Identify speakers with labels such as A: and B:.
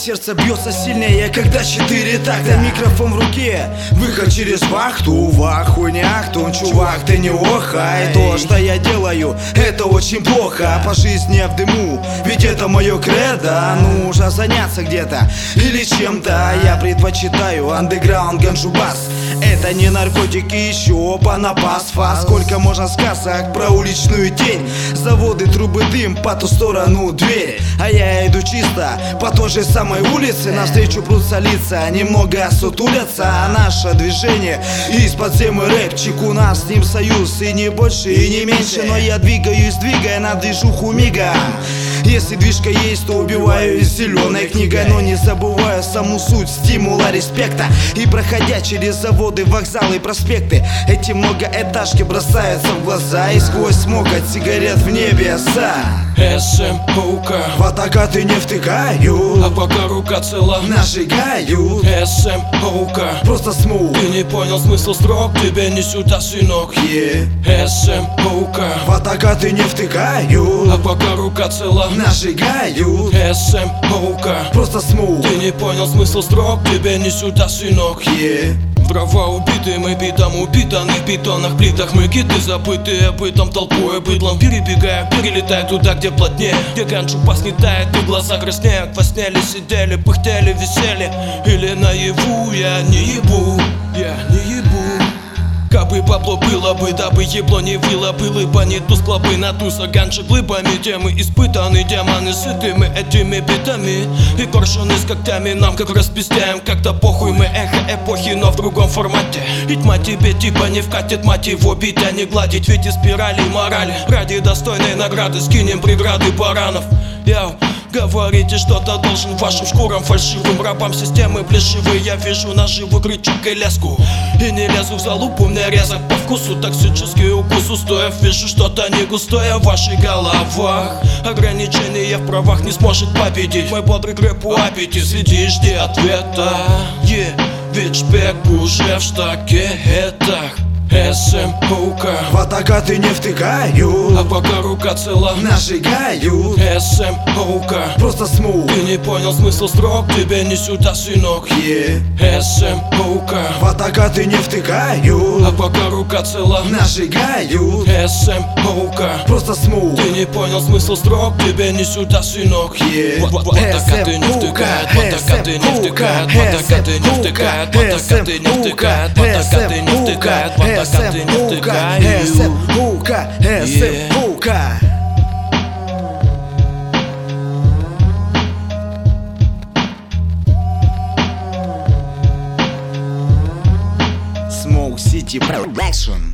A: сердце бьется сильнее, когда 4 такта. Микрофон в руке, выход через вахту. Вах, хуйня, кто чувак, ты не охай. То, что я делаю, это очень плохо. По жизни я в дыму, ведь это мое кредо. Нужно заняться где-то или чем-то. Я предпочитаю андеграунд, ганджу, бас. Это не наркотики, еще панапас. Сколько можно сказок про уличную тень. Заводы, трубы, дым, по ту сторону дверь. А я иду чисто по той же самой улице. Навстречу прутся лица, немного сутулятся. А наше движение из-под земли рэпчик. У нас с ним союз, и не больше, и не меньше. Но я двигаюсь, двигая на движуху мигом. Если движка есть, то убиваю зеленой книгой. Но не забываю саму суть стимула, респекта. И проходя через заводы, вокзалы, проспекты, эти многоэтажки бросаются в глаза. И сквозь смог от сигарет в небеса
B: СМУК
A: в атакаты не втыкают,
B: а пока рука цела
A: нажигают.
B: СМУК
A: Просто смоук.
B: Ты не понял смысл строк, тебя не сюда, сынок. СМУК
A: в атакаты не втыкают,
B: а пока рука цела
A: нажигают.
B: СМУК
A: Просто смоук.
B: Ты не понял смысл строк, тебя не сюда, сынок. Дрова убиты, мы битом упитаны в бетонных плитах. Мы киты забытые бытом, толпой быдлом. Перебегая, перелетая туда, где плотнее, где ганджу поснетает и глаза краснеют. Во сне ли сидели, пыхтели, висели, или наяву я не ебу, я не ебу. Кабы бабло было бы, дабы ебло не выло, было бы не тускло бы на туса ганджи глыбами. Темы испытаны, демоны сытыми этими битами. И коршуны с когтями нам как распиздяем. Как-то похуй, мы эхо эпохи, но в другом формате. И тьма тебе типа не вкатит, мать его бить, а не гладить. Ведь из спирали морали ради достойной награды скинем преграды баранов. Говорите, что-то должен вашим шкурам, фальшивым рабам системы плешивой. Я вижу наживу, крючок и леску, и не лезу в залупу, мне резок по вкусу. Токсический укус устоев, вижу что-то не густое в ваших головах. Ограничения в правах не сможет победить мой бодрый грэп у аппетит. Сиди, жди ответа, ведь шпек уже в штакетах. СМУК
A: в атакаты не втыкают,
B: а пока рука цела
A: нажигают.
B: СМУК
A: просто смоук.
B: Ты не понял смысл строк, тебе не сюда, сынок. СМУК
A: в атакаты не втыкают,
B: а пока рука цела
A: нажигают.
B: СМУК
A: просто смоук.
B: Ты не понял смысл строк, тебе не сюда, сынок. Атакаты не втыкают, атакаты не втыкают, атакаты не втыкают, атакаты не втыкают, атакаты не втыкают, атакаты не втыкают.
A: СМУК, СМУК. Smoke City Production.